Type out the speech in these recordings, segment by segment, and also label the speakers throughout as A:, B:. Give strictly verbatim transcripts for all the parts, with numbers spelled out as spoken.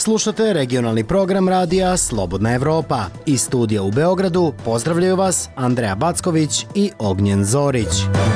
A: Slušate regionalni program radija Slobodna Evropa. Iz studija u Beogradu pozdravljaju vas Andreja Backović i Ognjen Zorić.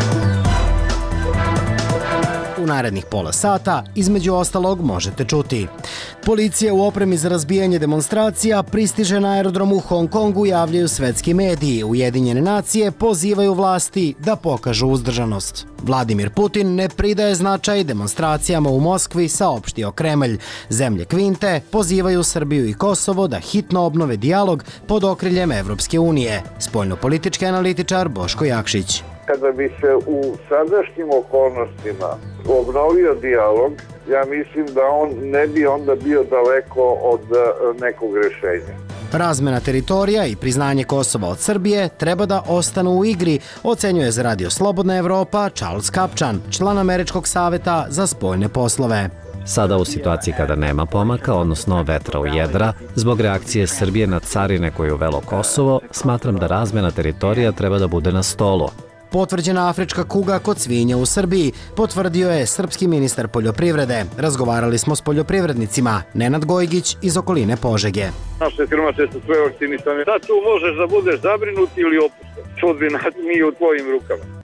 A: U narednih pola sata, između ostalog, možete čuti. Policija u opremi za razbijanje demonstracija pristiže na aerodromu u Hong Kongu, javljaju svetski mediji. Ujedinjene nacije pozivaju vlasti da pokažu uzdržanost. Vladimir Putin ne pridaje značaj demonstracijama u Moskvi, saopštio Kremlj. Zemlje Kvinte pozivaju Srbiju i Kosovo da hitno obnove dijalog pod okriljem Evropske unije. Spoljnopolitički analitičar Boško Jakšić.
B: Kada bi se u sadašnjim okolnostima obnovio dijalog, ja mislim da on ne bi onda bio daleko od nekog rešenja.
A: Razmena teritorija i priznanje Kosova od Srbije treba da ostanu u igri, ocenjuje za Radio Slobodna Evropa Charles Kapčan, član Američkog saveta za spoljne poslove.
C: Sada u situaciji kada nema pomaka, odnosno vetra u jedra, zbog reakcije Srbije na carine koju uvelo Kosovo, smatram da razmena teritorija treba da bude na stolu.
A: Potvrđena afrička kuga kod svinja u Srbiji, potvrdio je srpski ministar poljoprivrede. Razgovarali smo s poljoprivrednicima. Nenad Gojgić iz okoline Požege.
D: Naše krmače su sve vakcinisane. Da tu možeš da budeš zabrinut ili opušten. Sudbina nije u tvojim rukama.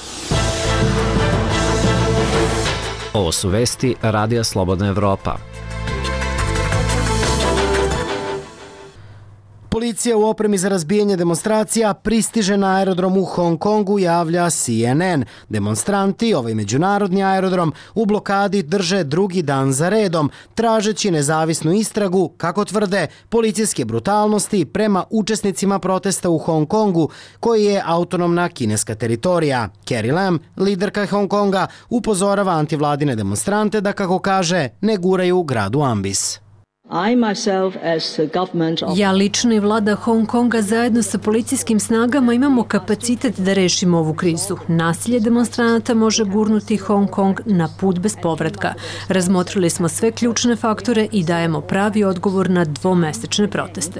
C: Ovo su vesti Radija Slobodna Evropa.
A: Policija u opremi za razbijanje demonstracija pristiže na aerodrom u Hong Kongu, javlja C N N. Demonstranti ovaj međunarodni aerodrom u blokadi drže drugi dan za redom, tražeći nezavisnu istragu, kako tvrde, policijske brutalnosti prema učesnicima protesta u Hong Kongu, koji je autonomna kineska teritorija. Carrie Lam, liderka Hong Konga, upozorava antivladine demonstrante da, kako kaže, ne guraju gradu ambis.
E: Ja lično i vlada Hong Konga zajedno sa policijskim snagama imamo kapacitet da rešimo ovu krizu. Nasilje demonstranata može gurnuti Hong Kong na put bez povratka. Razmotrili smo sve ključne faktore i dajemo pravi odgovor na dvomesečne proteste.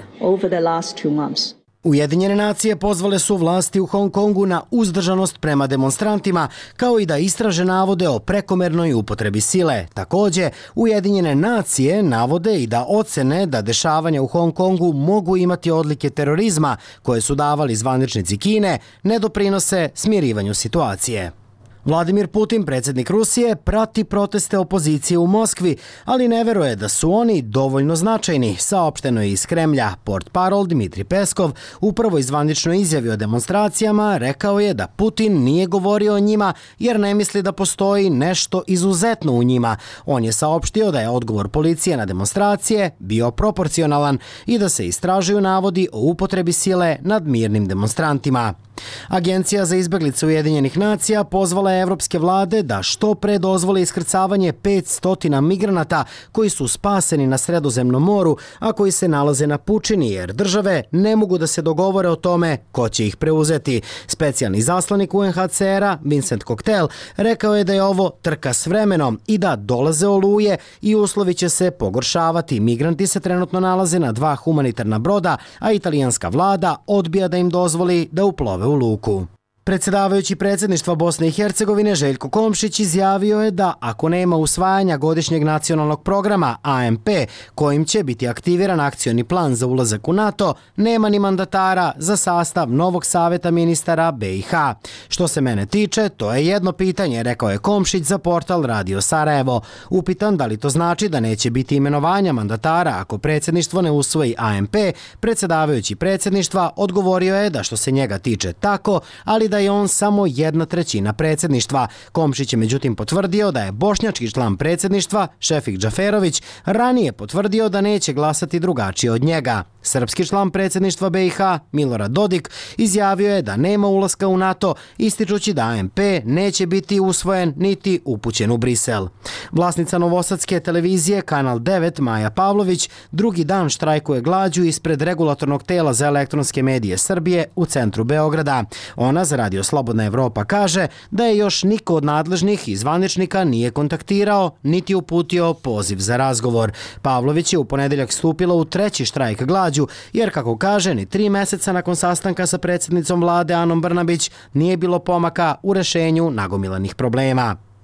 A: Ujedinjene nacije pozvale su vlasti u Hong Kongu na uzdržanost prema demonstrantima, kao i da istraže navode o prekomernoj upotrebi sile. Takođe, Ujedinjene nacije navode i da ocene da dešavanja u Hong Kongu mogu imati odlike terorizma, koje su davali zvaničnici Kine, ne doprinose smirivanju situacije. Vladimir Putin, predsjednik Rusije, prati proteste opozicije u Moskvi, ali ne veruje da su oni dovoljno značajni, saopšteno je iz Kremlja. Portparol Dmitri Peskov u prvoj zvaničnoj izjavi o demonstracijama rekao je da Putin nije govorio o njima jer ne misli da postoji nešto izuzetno u njima. On je saopštio da je odgovor policije na demonstracije bio proporcionalan i da se istražuju navodi o upotrebi sile nad mirnim demonstrantima. Agencija za izbeglice Ujedinjenih nacija pozvala je evropske vlade da što pre dozvole iskrcavanje petsto migranata koji su spaseni na Sredozemnom moru, a koji se nalaze na pučini, jer države ne mogu da se dogovore o tome ko će ih preuzeti. Specijalni zaslanik U N H C R-a, Vincent Cocktail, rekao je da je ovo trka s vremenom i da dolaze oluje i uslovi će se pogoršavati. Migranti se trenutno nalaze na dva humanitarna broda, a italijanska vlada odbija da im dozvoli da uplove u luku. Predsjedavajući predsjedništva Bosne i Hercegovine Željko Komšić izjavio je da ako nema usvajanja godišnjeg nacionalnog programa A M P, kojim će biti aktiviran akcioni plan za ulazak u NATO, nema ni mandatara za sastav novog saveta ministara B i H. Što se mene tiče, to je jedno pitanje, rekao je Komšić za portal Radio Sarajevo. Upitan da li to znači da neće biti imenovanja mandatara ako predsjedništvo ne usvoji A M P, predsjedavajući predsjedništva odgovorio je da što se njega tiče tako, ali da da je on samo jedna trećina predsjedništva. Komšić je međutim potvrdio da je bošnjački član predsjedništva, Šefik Džaferović, ranije potvrdio da neće glasati drugačije od njega. Srpski član predsjedništva B i H, Milorad Dodik, izjavio je da nema ulaska u NATO, ističući da A M P neće biti usvojen niti upućen u Brisel. Vlasnica novosadske televizije Kanal devet, Maja Pavlović, drugi dan štrajkuje glađu ispred regulatornog tela za elektronske medije Srbije u centru Beograda. Ona za Radio Slobodna Evropa kaže da je još niko od nadležnih i zvaničnika nije kontaktirao niti uputio poziv za razgovor. Pavlović je u ponedeljak stupila u treći štrajk glađu, jer kako kaže, ni tri meseca nakon sastanka sa predsjednicom vlade Anom Brnabić nije bilo pomaka u rešenju nagomilanih problema.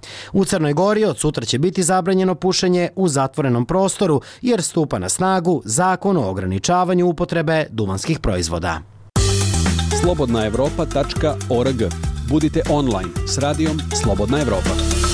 A: U Crnoj Gori od sutra će biti zabranjeno pušenje u zatvorenom prostoru jer stupa na snagu zakon o ograničavanju upotrebe duvanskih proizvoda.
F: slobodna evropa tačka org. Budite online s radijom Slobodna Evropa.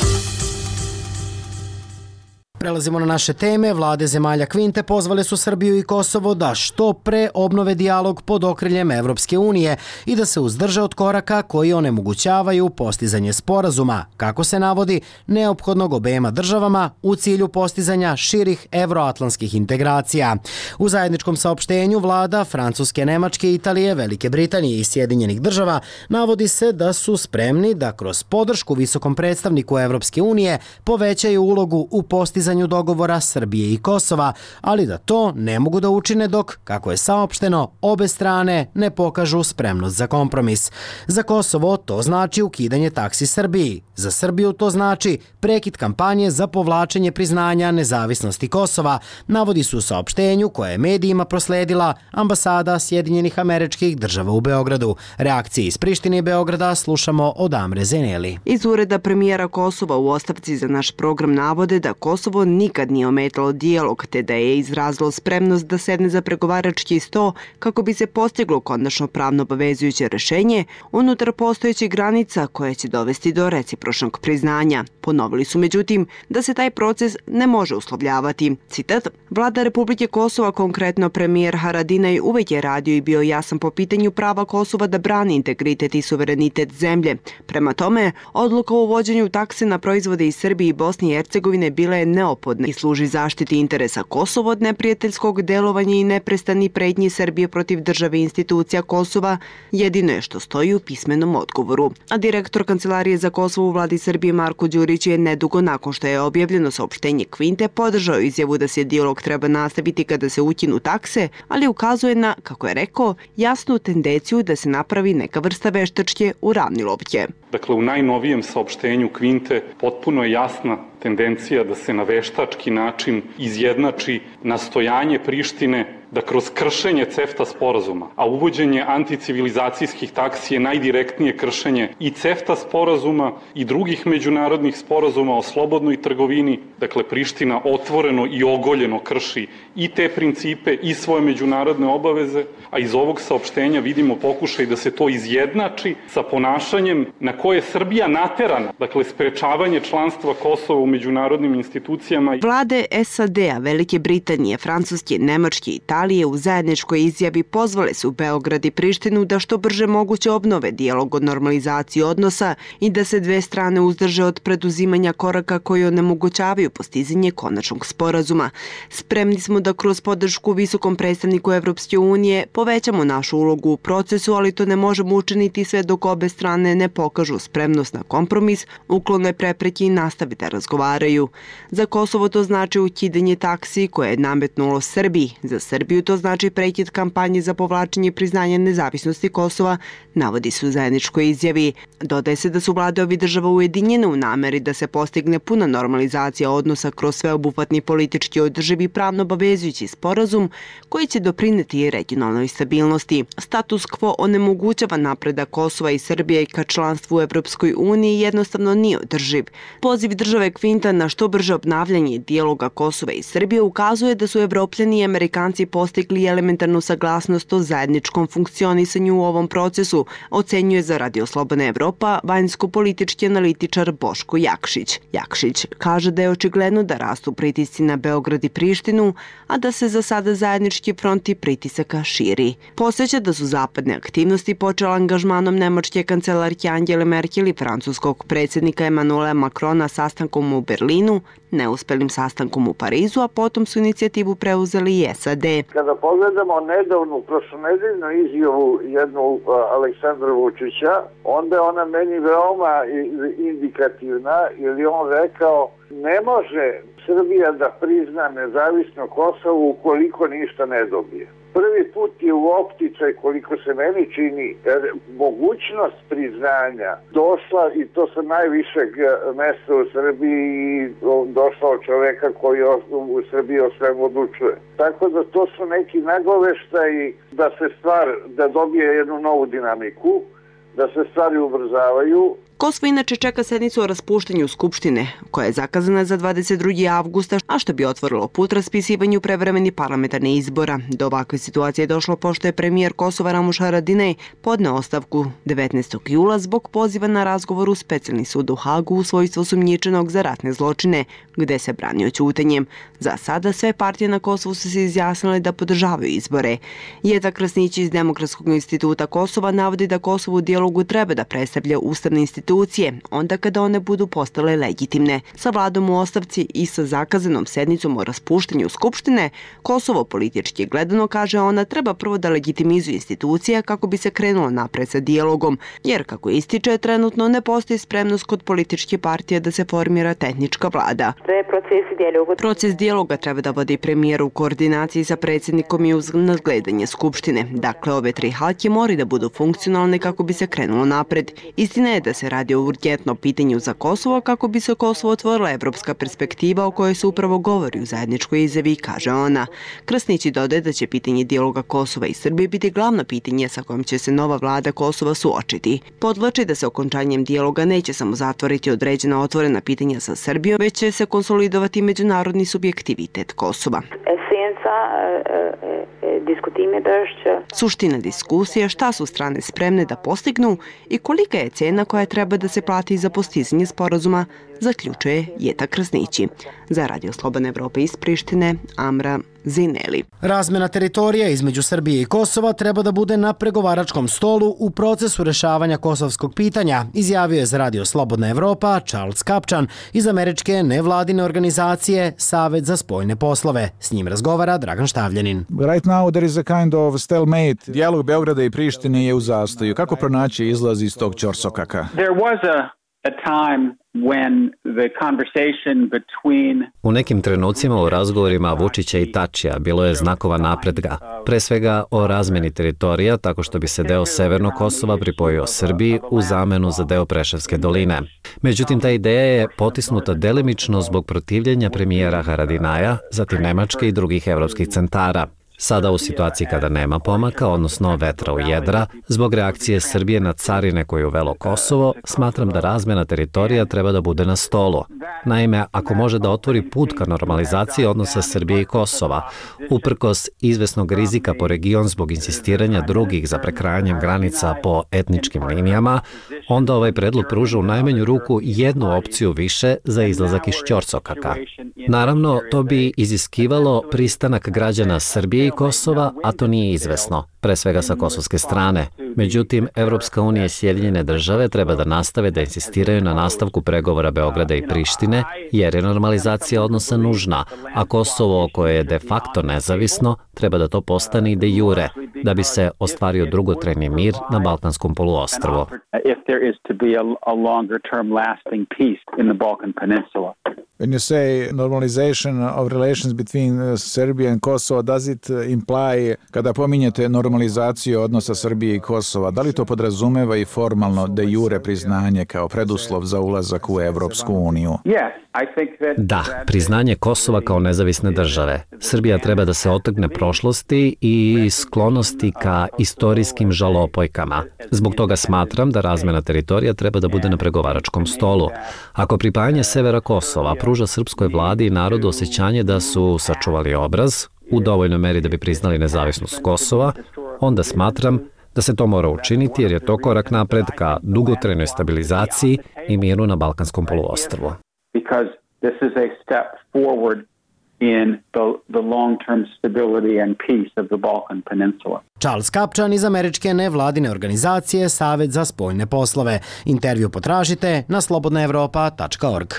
A: Prelazimo na naše teme. Vlade zemalja Kvinte pozvale su Srbiju i Kosovo da što pre obnove dijalog pod okriljem Evropske unije i da se uzdrže od koraka koji onemogućavaju postizanje sporazuma, kako se navodi, neophodnog obema državama u cilju postizanja širih evroatlantskih integracija. U zajedničkom saopštenju vlada Francuske, Nemačke, Italije, Velike Britanije i Sjedinjenih država navodi se da su spremni da kroz podršku visokom predstavniku Evropske unije povećaju ulogu u postizanju dogovora Srbije i Kosova, ali da to ne mogu da učine dok, kako je saopšteno, obe strane ne pokažu spremnost za kompromis. Za Kosovo to znači ukidanje taksi Srbiji. Za Srbiju to znači prekid kampanje za povlačenje priznanja nezavisnosti Kosova, navodi se u saopštenju koje je medijima prosledila ambasada Sjedinjenih Američkih Država u Beogradu. Reakcije iz Prištine i Beograda slušamo od Amre Zeneli.
G: Iz ureda premijera Kosova u ostavci za naš program navode da Kosovo nikad nije ometalo dijalog, te da je izrazilo spremnost da sedne za pregovarački sto kako bi se postiglo konačno pravno obavezujuće rešenje unutar postojećih granica koje će dovesti do recipročnog priznanja. Ponovili su međutim da se taj proces ne može uslovljavati. Citat: Vlada Republike Kosova, konkretno premijer Haradinaj, uvek je radio i bio jasan po pitanju prava Kosova da brani integritet i suverenitet zemlje. Prema tome, odluka o uvođenju takse na proizvode iz Srbije i Bosne i Hercegovine bila je neophodna i služi zaštiti interesa Kosova od neprijateljskog delovanja i neprestani pretnji Srbije protiv države i institucija Kosova, jedino je što stoji u pismenom odgovoru. A direktor Kancelarije za Kosovo u vladi Srbije Marko Đurić je nedugo nakon što je objavljeno saopštenje Kvinte podržao izjavu da se dijalog treba nastaviti kada se ukinu takse, ali ukazuje na, kako je rekao, jasnu tendenciju da se napravi neka vrsta veštačke uravnilovke.
H: Dakle, u najnovijem saopštenju Kvinte potpuno je jasna tendencija da se na veštački način izjednači nastojanje Prištine da kroz kršenje CEFTA sporazuma, a uvođenje anticivilizacijskih taksi je najdirektnije kršenje i CEFTA sporazuma i drugih međunarodnih sporazuma o slobodnoj trgovini, dakle Priština otvoreno i ogoljeno krši i te principe i svoje međunarodne obaveze, a iz ovog saopštenja vidimo pokušaj da se to izjednači sa ponašanjem na koje je Srbija naterana, dakle sprečavanje članstva Kosova u međunarodnim institucijama.
G: Vlade S A D-a, Velike Britanije, Francuske, Nemačke i Italije u zajedničkoj izjavi pozvale su Beograd i Prištinu da što brže moguće obnove dijalog o normalizaciji odnosa i da se dve strane uzdrže od preduzimanja koraka koji onemogućavaju postizanje konačnog sporazuma. Spremni smo da kroz podršku visokom predstavniku Evropske unije povećamo našu ulogu u procesu, ali to ne možemo učiniti sve dok obe strane ne pokažu spremnost na kompromis, uklone prepreke i nastavi da razgovaraju. Za Kosovo to znači ukidanje taksi koje je nametnulo Srbiji. Za Srbiju to znači prekid kampanje za povlačenje priznanja nezavisnosti Kosova, navodi se u zajedničkoj izjavi. Dodaje se da su vlade ovih država ujedinjene u nameri da se postigne puna normalizacija odnosa kroz sveobuhvatni politički održivi pravno obavezujući sporazum koji će doprineti regionalnoj stabilnosti. Status quo onemogućava napredak Kosova i Srbije ka članstvu u Evropskoj uniji jednostavno nije održiv. Poziv države Kvinta na što brže obnavljanje dijaloga Kosova i Srbije ukazuje da su Evropljani i Amerikanci postigli elementarnu saglasnost o zajedničkom funkcionisanju u ovom procesu, ocenjuje za Radio Slobodna Evropa vanjsko-politički analitičar Boško Jakšić. Jakšić kaže da je očigledno da rastu pritisci na Beograd i Prištinu, a da se za sada zajednički fronti pritisaka širi. Posjeća da su zapadne aktivnosti počela angažmanom nemačke kancelarke Angele Merkel i francuskog predsjednika Emanuela Macrona sastankom u Berlinu, neuspelim sastankom u Parizu, a potom su inicijativu preuzeli i S A D.
B: Kada pogledamo nedavnu prošlonedeljnu izjavu jednu Aleksandra Vučića, onda je ona meni veoma indikativna, jer je on rekao ne može Srbija da prizna nezavisno Kosovo ukoliko ništa ne dobije. Prvi put je u opticaj, koliko se meni čini, mogućnost priznanja došla, i to sa najvišeg mesta u Srbiji, i došla od čoveka koji u Srbiji o svemu odlučuje. Tako da to su neki nagoveštaji da se stvar, da dobije jednu novu dinamiku, da se stvari ubrzavaju.
G: Kosovo inače čeka sednicu o raspuštanju Skupštine, koja je zakazana za dvadeset drugog avgusta, a što bi otvorilo put raspisivanju prevremenih parlamentarnih izbora. Do ovakve situacije je došlo pošto je premijer Kosova Ramuš Haradinaj podneo ostavku devetnaestog jula zbog poziva na razgovor u specijalni sud u Hagu u svojstvu osumnjičenog za ratne zločine, gde se branio ćutanjem. Za sada sve partije na Kosovu su se izjasnile da podržavaju izbore. Jeta Krasnić iz Demokratskog instituta Kosova navodi da Kosovo u dijalogu treba da predstavlja ustavne institucije, onda kada one budu postale legitimne. Sa vladom u ostavci i sa zakazanom sednicom o raspuštanju Skupštine, Kosovo politički gledano, kaže ona, treba prvo da legitimizuje institucije kako bi se krenulo napred sa dijalogom, jer kako ističe, trenutno ne postoji spremnost kod političke partije da se formira tehnička vlada. Proces dijaloga treba da vodi premijer u koordinaciji sa predsjednikom i uz nadgledanje Skupštine. Dakle, ove tri halke moraju da budu funkcionalne kako bi se krenulo napred. Istina je da se radi o urgentnom pitanju za Kosovo kako bi se Kosovo otvorila evropska perspektiva o kojoj se upravo govori u zajedničkoj izjavi, kaže ona. Krasnić dodaje da će pitanje dijaloga Kosova i Srbije biti glavno pitanje sa kojim će se nova vlada Kosova suočiti. Podvlači da se okončanjem dijaloga neće samo zatvoriti određena otvorena pitanja sa Srbijom, već će se konsolidovati međunarodni subjektivitet Kosova. Suština diskusije šta su strane spremne da postignu i kolika je cena koja treba da se plati za postizanje sporazuma, zaključuje Jeta Krasnići. Za Radio Slobodna Evropa iz Prištine, Amra Zineli.
A: Razmena teritorija između Srbije i Kosova treba da bude na pregovaračkom stolu u procesu rešavanja kosovskog pitanja, izjavio je za Radio Slobodna Evropa Charles Kapčan iz američke nevladine organizacije Savet za spoljne poslove. S njim razgovara Dragan Štavljanin.
I: Right now there is a kind of stalemate. Dijalog Beograda i Prištine je u zastoju. Kako pronaći izlaz iz tog ćorsokaka?
J: There was a a time when the conversation between
C: U nekim trenucima u razgovorima Vučića i Tačija bilo je znakova napretka, pre svega o razmeni teritorija tako što bi se deo Severnog Kosova pripojio Srbiji u zamenu za deo Preševske doline. Međutim, ta ideja je potisnuta delimično zbog protivljenja premijera Haradinaja, zatim Nemačke i drugih evropskih centara. Sada u situaciji kada nema pomaka, odnosno vetra u jedra, zbog reakcije Srbije na carine koje je uvelo Kosovo, smatram da razmena teritorija treba da bude na stolu. Naime, ako može da otvori put ka normalizaciji odnosa Srbije i Kosova, uprkos izvesnog rizika po region zbog insistiranja drugih za prekrajanjem granica po etničkim linijama, onda ovaj predlog pruža u najmanju ruku jednu opciju više za izlazak iz ćorsokaka. Naravno, to bi iziskivalo pristanak građana Srbije i Kosova, a to nije izvesno, pre svega sa kosovske strane. Međutim, Evropska unija i Sjedinjene države treba da nastave da insistiraju na nastavku pregovora Beograda i Prištine, jer je normalizacija odnosa nužna, a Kosovo, koje je de facto nezavisno, treba da to postane i de jure, da bi se ostvario dugotrajni mir na Balkanskom poluostrvu.
I: When you say normalization of relations between Serbia and Kosovo, does it imply, kada pominjete normalizaciju odnosa Srbije i Kosova, da li to podrazumeva i formalno de jure priznanje kao preduslov za ulazak u Evropsku uniju?
C: Da, priznanje Kosova kao nezavisne države. Srbija treba da se otrgne prošlosti i sklonosti ka istorijskim žalopojkama. Zbog toga smatram da razmena teritorija treba da bude na pregovaračkom stolu. Ako pripajanje severa Kosova pruža srpskoj vladi i narodu osjećanje da su sačuvali obraz u dovoljnoj meri da bi priznali nezavisnost Kosova, onda smatram da se to mora učiniti jer je to korak napred ka dugotrajnoj stabilizaciji i miru na Balkanskom poluostrvu.
J: Because this is a step forward in the, the long-term stability and peace of the Balkan Peninsula.
A: Charles Kapčan iz američke nevladine organizacije Savet za spoljne poslove. Intervju potražite na slobodna evropa tačka org.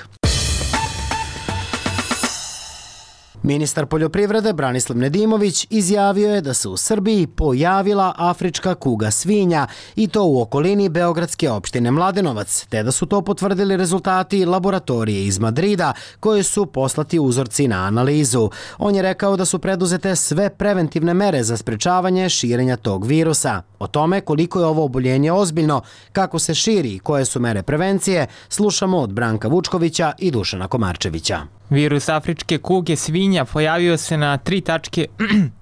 A: Ministar poljoprivrede Branislav Nedimović izjavio je da se u Srbiji pojavila afrička kuga svinja i to u okolini beogradske opštine Mladenovac, te da su to potvrdili rezultati laboratorije iz Madrida koje su poslati uzorci na analizu. On je rekao da su preduzete sve preventivne mere za sprečavanje širenja tog virusa. O tome koliko je ovo oboljenje ozbiljno, kako se širi i koje su mere prevencije, slušamo od Branka Vučkovića i Dušana Komarčevića.
K: Virus afričke kuge svinja pojavio se na tri tačke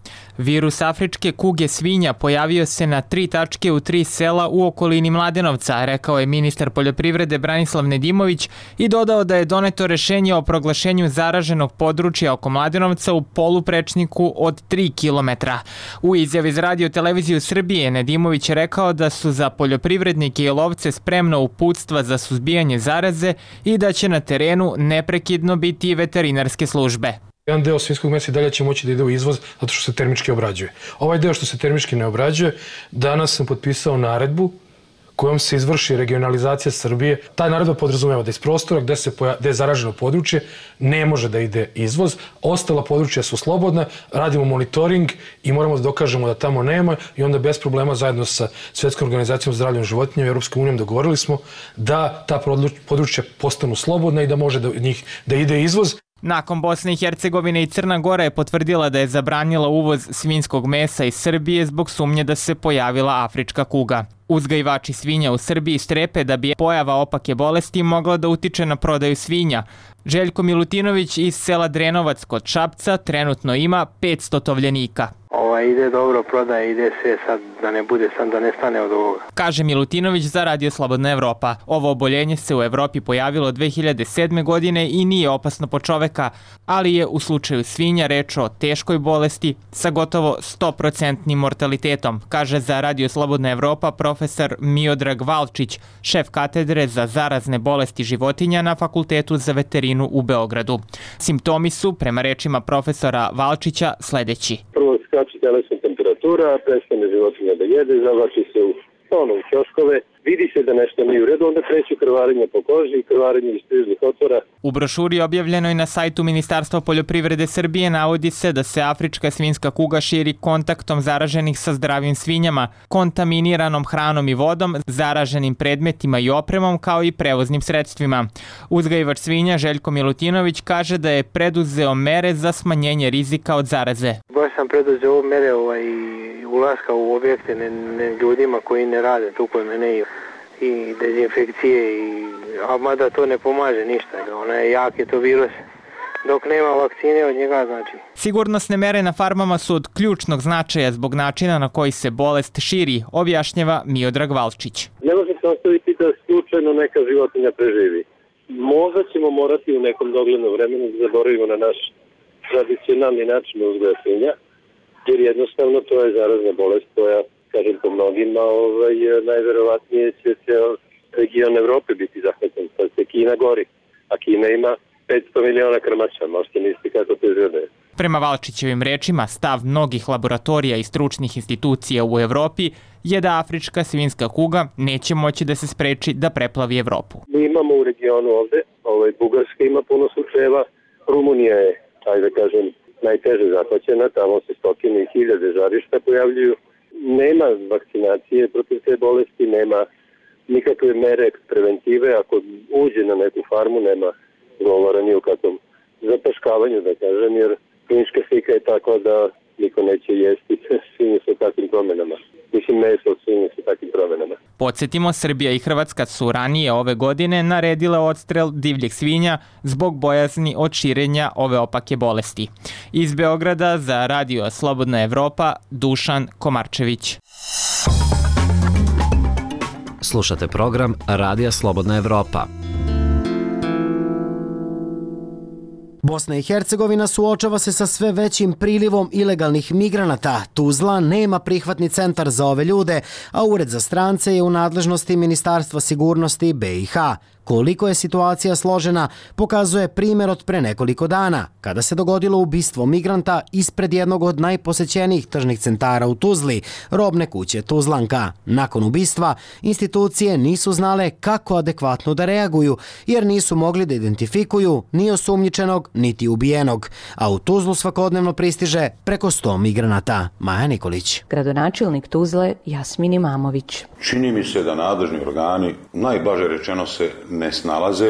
K: Virus afričke kuge svinja pojavio se na tri tačke u tri sela u okolini Mladenovca, rekao je ministar poljoprivrede Branislav Nedimović i dodao da je doneto rešenje o proglašenju zaraženog područja oko Mladenovca u poluprečniku od tri kilometra. U izjavi za Radio televiziju Srbije Nedimović je rekao da su za poljoprivrednike i lovce spremna uputstva za suzbijanje zaraze i da će na terenu neprekidno biti i veterinarske službe.
L: Jedan deo svinjskog mesa i dalje će moći da ide u izvoz zato što se termički obrađuje. Ovaj deo što se termički ne obrađuje, danas sam potpisao naredbu kojom se izvrši regionalizacija Srbije. Ta naredba podrazumeva da iz prostora gde, se poja, gde je zaraženo područje ne može da ide izvoz. Ostala područja su slobodna, radimo monitoring i moramo da dokažemo da tamo nema i onda bez problema zajedno sa Svetskom organizacijom zdravlja životinja i Europskom unijom dogovorili smo da ta područja postanu slobodna i da može da njih da ide izvoz.
K: Nakon Bosne i Hercegovine i Crna Gora je potvrdila da je zabranila uvoz svinjskog mesa iz Srbije zbog sumnje da se pojavila afrička kuga. Uzgajivači svinja u Srbiji strepe da bi pojava opake bolesti mogla da utiče na prodaju svinja. Željko Milutinović iz sela Drenovac kod Šapca trenutno ima petsto tovljenika.
M: Ova ide dobro, prodaje, ide sve sad da ne bude, sam da ne stane od ovoga.
K: Kaže Milutinović za Radio Slobodna Evropa. Ovo oboljenje se u Evropi pojavilo dve hiljade sedme. godine i nije opasno po čoveka, ali je u slučaju svinja reč o teškoj bolesti sa gotovo sto posto mortalitetom, kaže za Radio Slobodna Evropa profesor Miodrag Valčić, šef katedre za zarazne bolesti životinja na Fakultetu za veterinu u Beogradu. Simptomi su, prema rečima profesora Valčića, sledeći.
N: Prvo skače telesna temperatura, prestane životinja da jede, zavlači se u ono u ćoškove, vidi se da nešto nije u redu, onda kreću krvarenje po koži i krvarenje iz prižnih otvora.
K: U brošuri objavljenoj na sajtu Ministarstva poljoprivrede Srbije navodi se da se afrička svinjska kuga širi kontaktom zaraženih sa zdravim svinjama, kontaminiranom hranom i vodom, zaraženim predmetima i opremom kao i prevoznim sredstvima. Uzgajivač svinja Željko Milutinović kaže da je preduzeo mere za smanjenje rizika od zaraze.
M: Baš sam preduzeo mere ovaj, ulaska u objekte ne, ne, ljudima koji ne rade tu kod mene i, i dezinfekcije, i, a mada to ne pomaže ništa, ona je jak je to virus. Dok nema vakcine od njega, znači.
K: Sigurnosne mere na farmama su od ključnog značaja zbog načina na koji se bolest širi, objašnjava Miodrag Valčić.
N: Ne može se ostaviti da slučajno neka životinja preživi. Možda ćemo morati u nekom doglednom vremenu da zaboravimo na naš tradicionalni način uzgoja svinja, jer jednostavno to je zarazna bolest koja, kažem po mnogima, ovaj, najverovatnije će ceo region Evrope biti zahvaćen, sad se Kina gori, a Kina ima petsto miliona krmača, možete misliti kako to izgleda.
K: Prema Valčićevim rečima, stav mnogih laboratorija i stručnih institucija u Evropi je da afrička svinjska kuga neće moći da se spreči da preplavi Evropu.
N: Mi imamo u regionu ovde, ovaj, Bugarska ima puno slučajeva, Rumunija je, ajde da kažem, najteže zahvaćena, tamo se stotine i hiljade žarišta pojavljuju. Nema vakcinacije protiv te bolesti, nema nikakve mere preventive, ako uđe na neku farmu nema govora ni o kakvom zapaškavanju, da kažem, jer klinička slika je takva da niko neće jesti svinje sa takvim promenama. Mislim, meso od svinje sa takvim promenama.
K: Podsjetimo, Srbija i Hrvatska su ranije ove godine naredile odstrel divljeg svinja zbog bojazni od širenja ove opake bolesti. Iz Beograda za Radio Slobodna Evropa, Dušan Komarčević.
C: Slušate program Radija Slobodna Evropa.
A: Bosna i Hercegovina suočava se sa sve većim prilivom ilegalnih migranata. Tuzla nema prihvatni centar za ove ljude, a Ured za strance je u nadležnosti Ministarstva sigurnosti be i ha. Koliko je situacija složena, pokazuje primjer od pre nekoliko dana, kada se dogodilo ubistvo migranta ispred jednog od najposećenijih tržnih centara u Tuzli, robne kuće Tuzlanka. Nakon ubistva, institucije nisu znale kako adekvatno da reaguju, jer nisu mogli da identifikuju ni osumnjičenog, niti ubijenog. A u Tuzlu svakodnevno pristiže preko sto migranata. Maja Nikolić.
O: Gradonačelnik Tuzle Jasmin Imamović.
P: Čini mi se da nadležni organi, najblaže rečeno, se ne snalaze.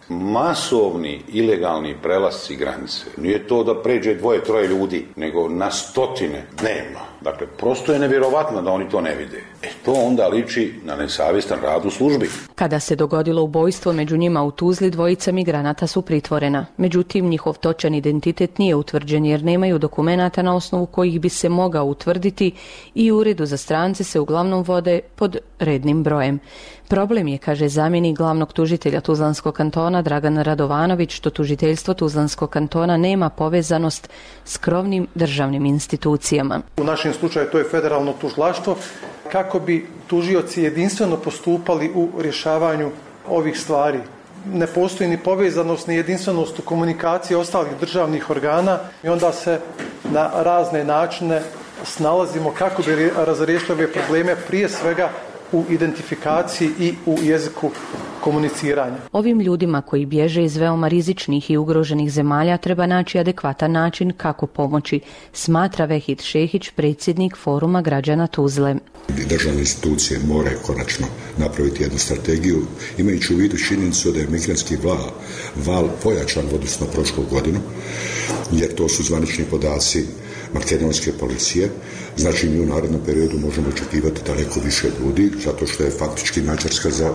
P: Masovni ilegalni prelasci granice. Nije to da pređe dvoje, troje ljudi, nego na stotine dnevno. Dakle, prosto je nevjerovatno da oni to ne vide. E to onda liči na nesavjestan rad u službi.
O: Kada se dogodilo ubojstvo među njima u Tuzli, dvojica migranata su pritvorena. Međutim, njihov točan identitet nije utvrđen jer nemaju dokumenata na osnovu kojih bi se mogao utvrditi i u uredu za strance se uglavnom vode pod rednim brojem. Problem je, kaže zamjenik glavnog tužitelja Tuzlanskog kantona Dragan Radovanović, što tužiteljstvo Tuzlanskog kantona nema povezanost s krovnim državnim institucijama.
Q: U našem slučaju to je federalno tužilaštvo, kako bi tužioci jedinstveno postupali u rješavanju ovih stvari. Ne postoji ni povezanost ni jedinstvenost u komunikaciji ostalih državnih organa i onda se na razne načine snalazimo kako bi razriješili ove probleme, prije svega u identifikaciji i u jeziku komuniciranja.
O: Ovim ljudima koji bježe iz veoma rizičnih i ugroženih zemalja treba naći adekvatan način kako pomoći, smatra Vehid Šehić, predsjednik Foruma građana Tuzle.
R: Državne institucije moraju konačno napraviti jednu strategiju, imajući u vidu činjenicu da je migrantski val, val pojačan u odnosu na prošlu godinu, jer to su zvanični podaci makedonske policije. Znači, mi u narednom periodu možemo očekivati daleko više ljudi, zato što je faktički Mađarska za,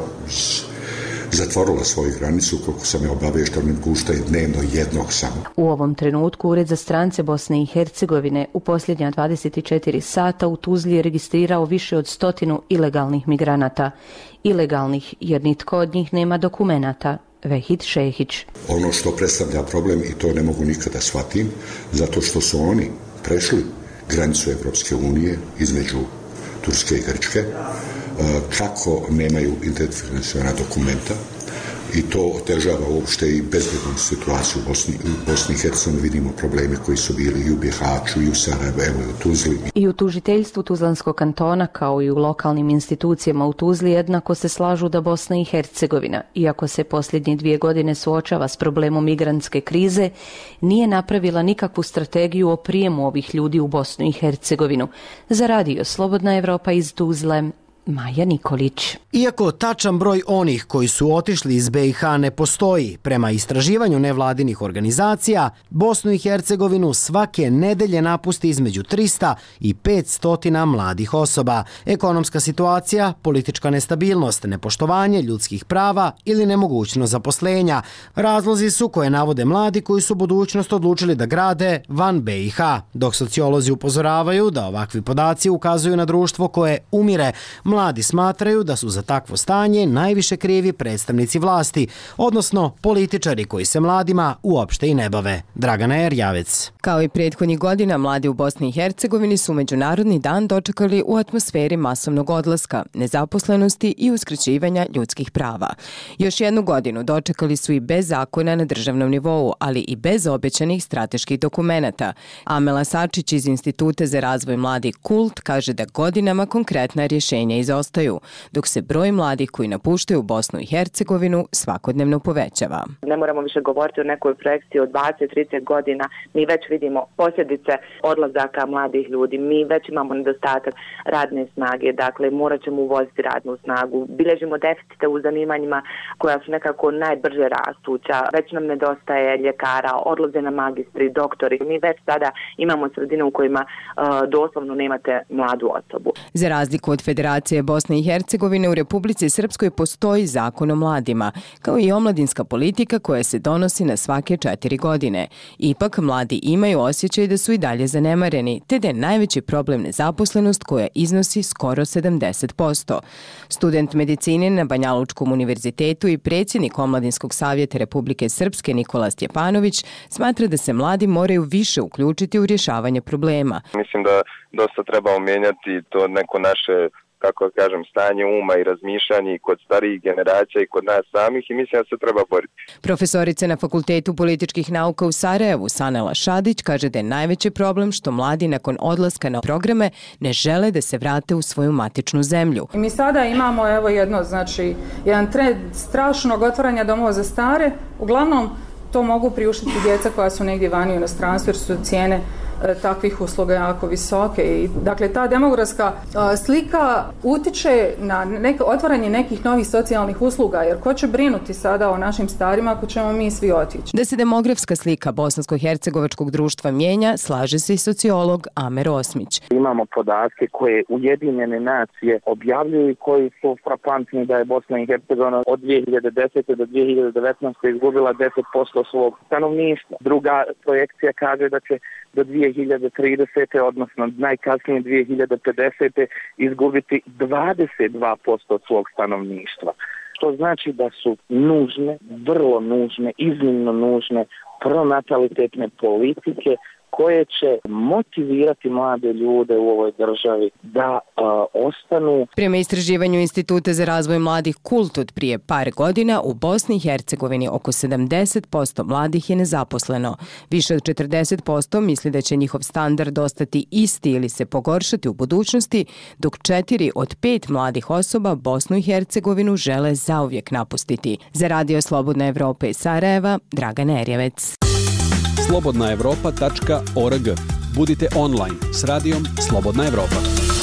R: zatvorila svoju granicu, koliko sam je obavješten, ne pušta dnevno jednog samo.
O: U ovom trenutku Ured za strance Bosne i Hercegovine u posljednja dvadeset četiri sata u Tuzli je registrirao više od stotinu ilegalnih migranata. Ilegalnih jer nitko od njih nema dokumenata. Vehid Šehić.
R: Ono što predstavlja problem, i to ne mogu nikada shvatim, zato što su oni prešli granicu Evropske unije između Turske i Grčke, kako nemaju identifikaciona dokumenta, i to otežava uopšte i bezbednu situaciju u Bosni, u Bosni i Hercegovini. Vidimo probleme koji su bili i u Bihaću, i u Sarajevu, i u Tuzli.
O: I u tužiteljstvu Tuzlanskog kantona, kao i u lokalnim institucijama u Tuzli, jednako se slažu da Bosna i Hercegovina, iako se posljednje dvije godine suočava s problemom migrantske krize, nije napravila nikakvu strategiju o prijemu ovih ljudi u Bosnu i Hercegovinu. Za radio Slobodna Evropa iz Tuzle, Maja Nikolić.
A: Iako tačan broj onih koji su otišli iz be i ha ne postoji, prema istraživanju nevladinih organizacija, Bosnu i Hercegovinu svake nedelje napusti između trista i petsto mladih osoba. Ekonomska situacija, politička nestabilnost, nepoštovanje ljudskih prava ili nemogućnost zaposlenja. Razlozi su koje navode mladi koji su budućnost odlučili da grade van be i ha, dok sociolozi upozoravaju da ovakvi podaci ukazuju na društvo koje umire. Mladi smatraju da su za takvo stanje najviše krivi predstavnici vlasti, odnosno političari koji se mladima uopšte i ne bave. Dragana Erjavec.
S: Kao i prethodnih godina, mladi u Bosni i Hercegovini su Međunarodni dan dočekali u atmosferi masovnog odlaska, nezaposlenosti i uskraćivanja ljudskih prava. Još jednu godinu dočekali su i bez zakona na državnom nivou, ali i bez obećanih strateških dokumenata. Amela Sačić iz Instituta za razvoj mladih Kult kaže da godinama konkretna rješenja izostaju, dok se broj mladih koji napuštaju Bosnu i Hercegovinu svakodnevno povećava.
T: Ne moramo više govoriti o nekoj projekciji od dvadeset do trideset godina. Mi već vidimo posljedice odlazaka mladih ljudi. Mi već imamo nedostatak radne snage, dakle morat ćemo uvoziti radnu snagu. Bilježimo deficite u zanimanjima koja su nekako najbrže rastuća. Već nam nedostaje ljekara, odlaze na magistri, doktori. Mi već sada imamo sredine u kojima uh, doslovno nemate mladu osobu.
S: Za razliku od Federacije Bosne i Hercegovine, u Republici Srpskoj postoji zakon o mladima, kao i omladinska politika koja se donosi na svake četiri godine. Ipak, mladi imaju osjećaj da su i dalje zanemareni, te da je najveći problem nezaposlenost koja iznosi skoro sedamdeset posto. Student medicine na Banjalučkom univerzitetu i predsjednik Omladinskog savjeta Republike Srpske Nikola Stjepanović smatra da se mladi moraju više uključiti u rješavanje problema.
U: Mislim da dosta trebamo mijenjati to neko naše, kako kažem, stanje uma i razmišljanje kod starijih generacija i kod nas samih, i mislim da se treba boriti.
S: Profesorica na Fakultetu političkih nauka u Sarajevu, Sanela Šadić, kaže da je najveći problem što mladi nakon odlaska na programe ne žele da se vrate u svoju matičnu zemlju.
V: Mi sada imamo evo jedno, znači, jedan trend strašnog otvaranja domova za stare. Uglavnom to mogu priuštiti djeca koja su negdje vani u inostranstvu jer su cijene takvih usluga jako visoke. I, dakle, ta demografska slika utiče na neke, otvaranje nekih novih socijalnih usluga, jer ko će brinuti sada o našim starima ako ćemo mi svi otići?
S: Da se demografska slika bosansko-hercegovačkog društva mijenja, slaže se i sociolog Amer Osmić.
D: Imamo podatke koje Ujedinjene nacije objavljuju i koji su frapantni, da je Bosna i Hercegovina od dvije hiljade desete do dvije hiljade devetnaeste. izgubila deset posto svog stanovništva. Druga projekcija kaže da će do dvije hiljade tridesete. odnosno najkasnije dvije hiljade pedesete. izgubiti dvadeset dva posto svog stanovništva. Što znači da su nužne, vrlo nužne, iznimno nužne pronatalitetne politike koje će motivirati mlade ljude u ovoj državi da uh, ostanu.
S: Prema istraživanju Instituta za razvoj mladih Kultud prije par godina, u Bosni i Hercegovini oko sedamdeset posto mladih je nezaposleno. Više od četrdeset posto misli da će njihov standard ostati isti ili se pogoršati u budućnosti, dok četiri od pet mladih osoba Bosnu i Hercegovinu žele zauvijek napustiti. Za Radio Slobodna Evropa iz Sarajeva, Dragana Erjevec.
F: slobodna evropa tačka org. Budite online s radijom Slobodna Evropa.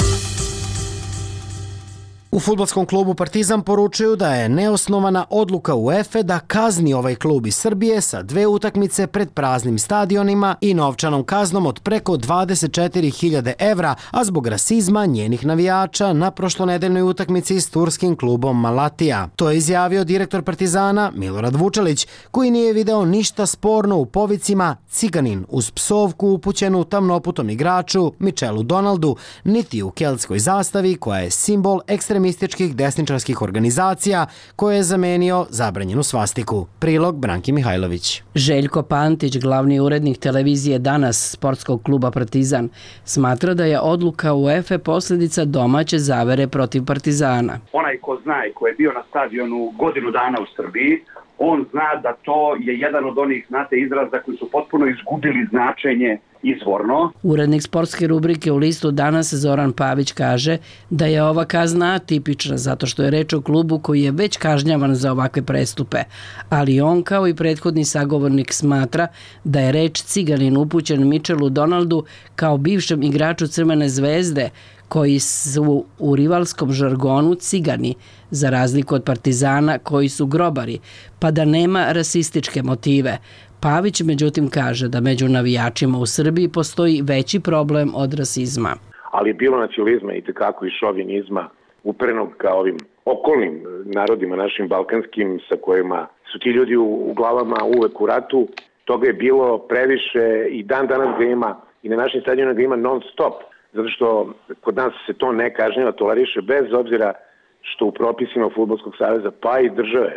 A: U fudbalskom klubu Partizan poručuju da je neosnovana odluka UEFA da kazni ovaj klub iz Srbije sa dve utakmice pred praznim stadionima i novčanom kaznom od preko dvadeset četiri hiljade evra, a zbog rasizma njenih navijača na prošlonedeljnoj utakmici s turskim klubom Malatija. To je izjavio direktor Partizana Milorad Vučelić, koji nije video ništa sporno u povicima ciganin uz psovku upućenu tamnoputom igraču Michelu Donaldu, niti u keltskoj zastavi koja je simbol ekstremističkih desničarskih organizacija koje je zamenio zabranjenu svastiku. Prilog Branki Mihajlović.
E: Željko Pantić, glavni urednik televizije Danas sportskog kluba Partizan, smatra da je odluka UEFA posljedica domaće zavere protiv Partizana.
W: Onaj ko zna i ko je bio na stadionu godinu dana u Srbiji, on zna da to je jedan od onih, znate, izraza koji su potpuno izgubili značenje izvorno.
E: Urednik sportske rubrike u listu Danas Zoran Pavić kaže da je ova kazna atipična zato što je reč o klubu koji je već kažnjavan za ovakve prestupe, ali on kao i prethodni sagovornik smatra da je reč ciganin upućen Michelu Donaldu kao bivšem igraču Crvene zvezde, koji su u rivalskom žargonu cigani, za razliku od Partizana koji su grobari, pa da nema rasističke motive. Pavić međutim kaže da među navijačima u Srbiji postoji veći problem od rasizma.
X: Ali je bilo nacionalizma i tekako i šovinizma uprenog ka ovim okolnim narodima našim balkanskim sa kojima su ti ljudi u, u glavama uvek u ratu. Toga je bilo previše i dan danas ga ima i na našim stadionima ga ima non stop. Zato što kod nas se to ne kažnjava, toleriše bez obzira što u propisima Fudbalskog saveza pa i države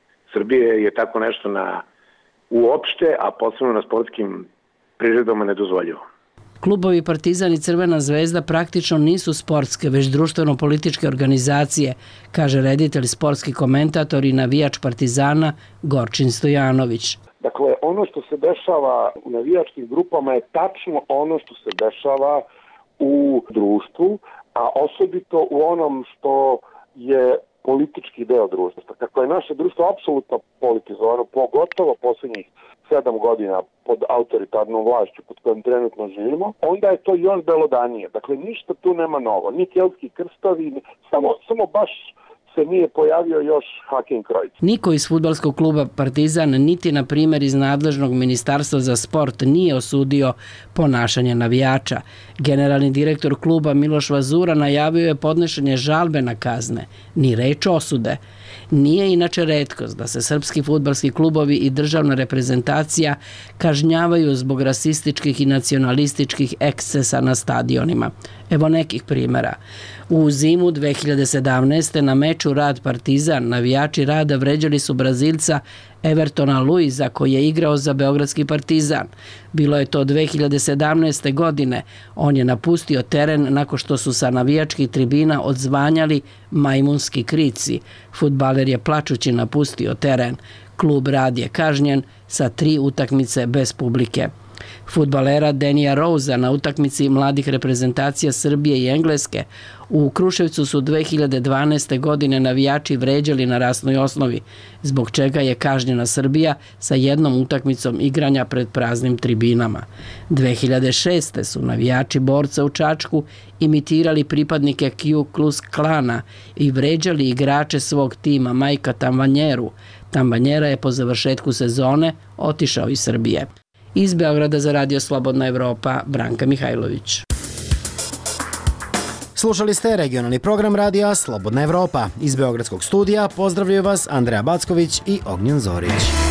X: Srbije je tako nešto na uopšte, a posebno na sportskim priredbama nedozvoljivo.
E: Klubovi Partizan i Crvena zvezda praktično nisu sportske, već društveno-političke organizacije, kaže reditelj, sportski komentator i navijač Partizana Gorčin Stojanović.
Y: Dakle, ono što se dešava u navijačkim grupama je tačno ono što se dešava u društvu, a osobito u onom što je politički deo društva. Kako je naše društvo apsolutno politizovano, pogotovo posljednjih sedam godina pod autoritarnom vlašću pod kojom trenutno živimo, onda je to još belodanije. Dakle, ništa tu nema novo. Ni keltski krstovi, samo, samo baš se nije pojavio još Hakim Krojc.
E: Niko iz fudbalskog kluba Partizan, niti na primjer iz nadležnog ministarstva za sport nije osudio ponašanje navijača. Generalni direktor kluba Miloš Vazura najavio je podnošenje žalbe na kazne, ni reč osude. Nije inače retkost da se srpski fudbalski klubovi i državna reprezentacija kažnjavaju zbog rasističkih i nacionalističkih ekscesa na stadionima. Evo nekih primjera. U zimu dve hiljade sedamnaeste. na meču Rad Partizan navijači Rada vređali su Brazilca Evertona Luiza koji je igrao za Beogradski Partizan. Bilo je to dve hiljade sedamnaeste. godine. On je napustio teren nakon što su sa navijačkih tribina odzvanjali majmunski krici. Fudbaler je plačući napustio teren. Klub Rad je kažnjen sa tri utakmice bez publike. Fudbalera Denija Rouza na utakmici mladih reprezentacija Srbije i Engleske u Kruševcu su dve hiljade dvanaeste. godine navijači vređali na rasnoj osnovi, zbog čega je kažnjena Srbija sa jednom utakmicom igranja pred praznim tribinama. dve hiljade šeste. su navijači borca u Čačku imitirali pripadnike Ku Klux Klana i vređali igrače svog tima Majka Tambanjeru. Tambanjera je po završetku sezone otišao iz Srbije. Iz Beograda za Radio Slobodna Evropa, Branka Mihajlović.
A: Slušali ste regionalni program radija Slobodna Evropa. Iz Beogradskog studija pozdravljaju vas Andreja Backović i Ognjen Zorić.